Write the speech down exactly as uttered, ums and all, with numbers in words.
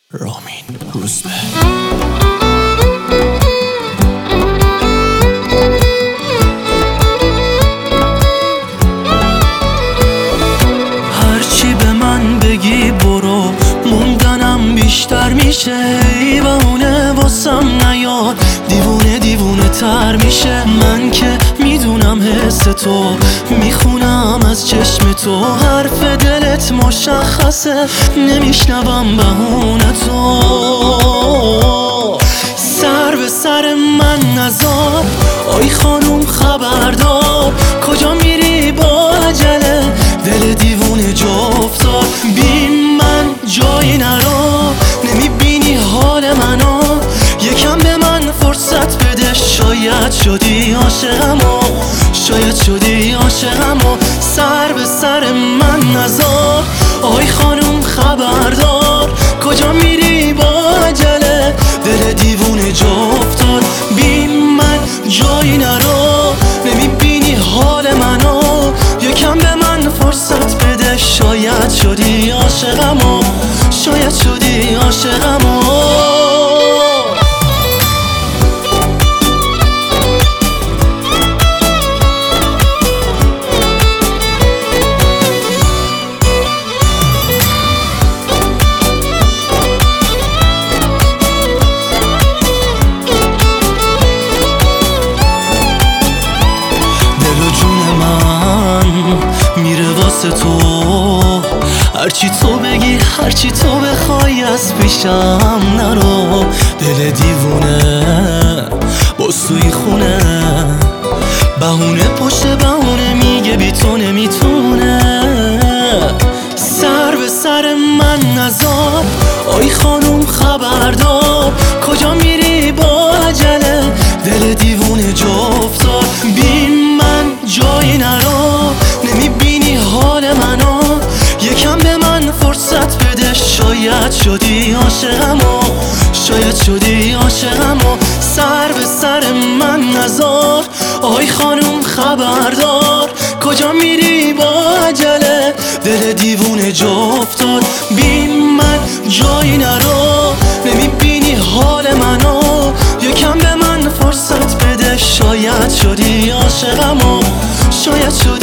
رامین روزبه. هرچی به من بگی برو، موندنم بیشتر میشه. ای بهونه واسم نیاد، دیوونه دیوونه تر میشه. من که میدونم حس تو، میخونم از چشم تو. حرف دلت مشخصه، نمیشنوم بهونه تو. سر به سر من نذار، آی خانوم خبردار. کجا میری با عجله، دل دیوونه جا افتاد. بی من جایی نرو، نمیبینی حال منو. یکم به من فرصت بده، شاید شدی عاشقمو، شاید شدی عاشقمو. سر به سر من نذار، آی خانوم خبردار. کجا میری با عجله، دل دیوونه جا افتاد. بی من جایی نرو، نمیبینی حال منو. یکم به من فرصت بده، شاید شدی عاشقمو، شاید شدی عاشقمو. میره واسه تو، هرچی تو بگی هرچی تو بخوای از پیشم نرو. دل دیوونه باز توی خونه، بهونه پشت بهونه میگه بی تو نمیتونه. سر به سر من نذار، آی خانوم خبردار. کجا میری با عجله، دل دیوونه جا افتاد. بی من جایی نرو، نمیبینی حال منو. یکم به من فرصت بده، شاید شدی عاشقمو، شاید شدی عاشقمو. سر به سر من نذار، آی خانوم خبردار. کجا میری با عجله، دل دیوونه جا افتاد. بی من جایی نرو، نمیبینی حال منو. یکم به من فرصت بده، شاید شدی عاشقمو، شاید شدی